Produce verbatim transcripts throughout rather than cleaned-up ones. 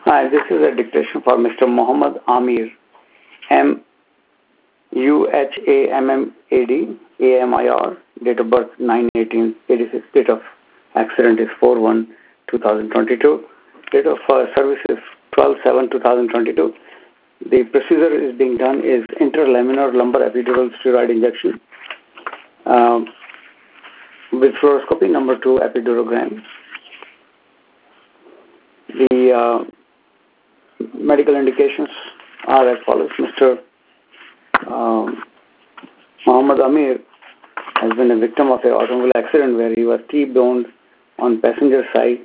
Hi, this is a dictation for Mister Muhammad Amir, M U H A M M A D, A M I R, date of birth nine eighteen eighty-six, date of accident is four one two thousand twenty-two, date of uh, service is twelve seven two thousand twenty-two. The procedure is being done is interlaminar lumbar epidural steroid injection um, with fluoroscopy number two epidurogram. The uh, medical indications are as follows. Mister Um, Muhammad Amir has been a victim of an automobile accident where he was T-boned on passenger side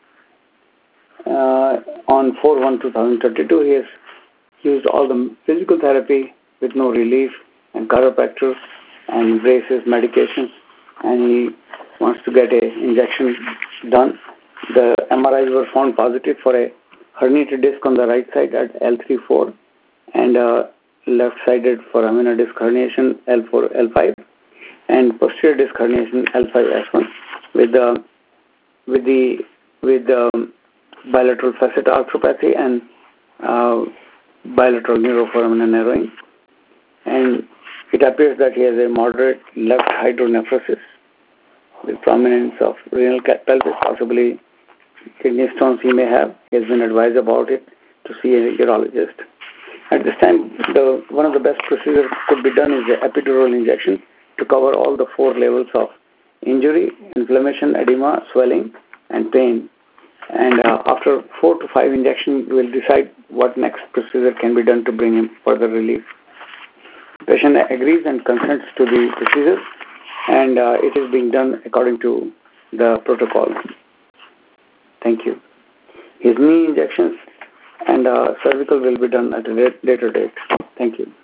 uh, on four one two thousand twenty-two. He has used all the physical therapy with no relief and chiropractor and braces, medications, and he wants to get an injection done. The M R Is were found positive for a herniated disc on the right side at L three four and uh, left-sided foraminal disc herniation L four L five and posterior disc herniation L five S one with the with the with the bilateral facet arthropathy and uh, bilateral neuroforaminal narrowing, and it appears that he has a moderate left hydronephrosis with prominence of renal pelvis, possibly kidney stones he may have. He has been advised about it to see a urologist. At this time, the one of the best procedures could be done is the epidural injection to cover all the four levels of injury, inflammation, edema, swelling, and pain. And uh, after four to five injections, we will decide what next procedure can be done to bring him further relief. The patient agrees and consents to the procedure, and uh, it is being done according to the protocol. Thank you. His knee injections and uh, cervical will be done at a later date. Thank you.